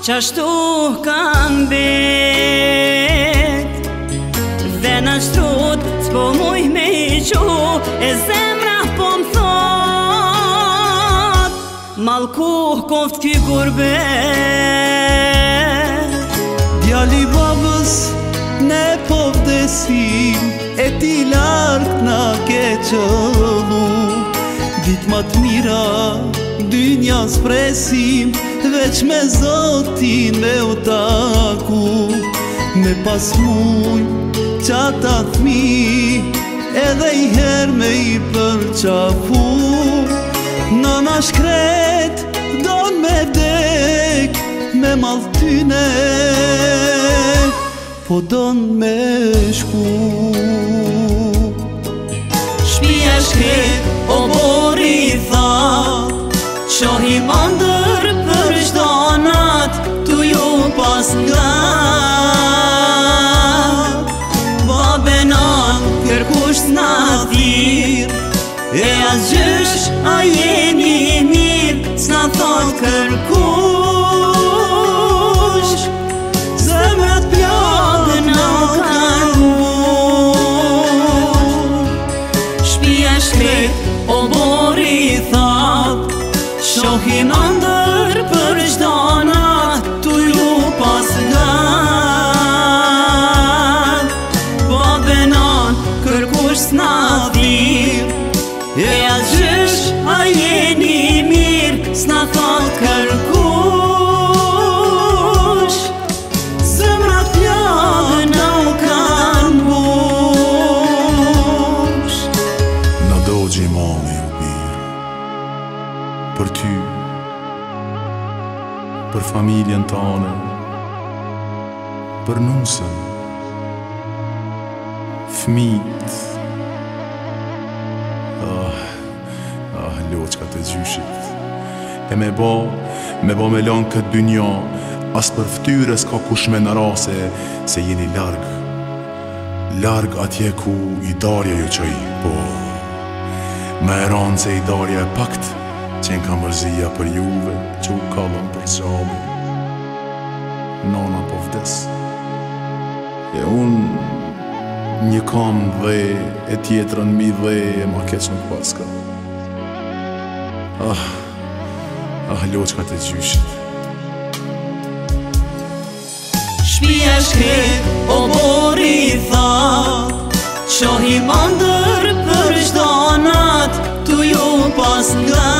qashtu kanë bet dhe në shtrut s'po muj me I qu e zemra po m'thot malkuh koft ky gurbet. Djali babës ne po vdesim e ti larg na ke qëllu dit ma t'mira dynja s'presim veç me Zotin me u taku me pas muj qata thmi edhe I her me I përqafu nëna shkret don me vdek me malltyne po don me shku shpia shkret o bori tha shohim andër për çdo nat tu ju pas nga babenan kërkush s'na thirr e as gjysh a jeni mirë s'na thot kërkush zemrat plagën nuk kanë mush shpia shkret o bori thot shohim andër për çdo nat tu ju pas gat babenan kërkush s'na thirr e as gjysh a jeni mirë s'na thot kërkush zemrat plagën nuk kanë mush. Na dogjë mali u birë për ty, për familjen tane, për nusën, fmit, loqka të gjyshit, e me ba me lanë këtë dynja, as për ftyre s'ka kush me në rase, se jeni larg atje ku I darja ju qoj, po, me e ranë se I darja e pakt, qenë ka mërzia për juve, që u kallën për qabe, nana po vdes, e unë një kam dhe, e tjetrën mi dhe, e ma keq nuk paska. Loqka të gjyshit. Shpia shkret o bori tha shohim andër për çdo nat tu ju pas nga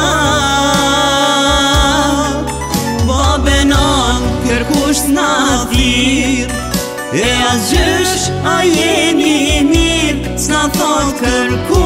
babenan kërkush s'na thirr e as gjysh a jeni mirë s'na thot kërkush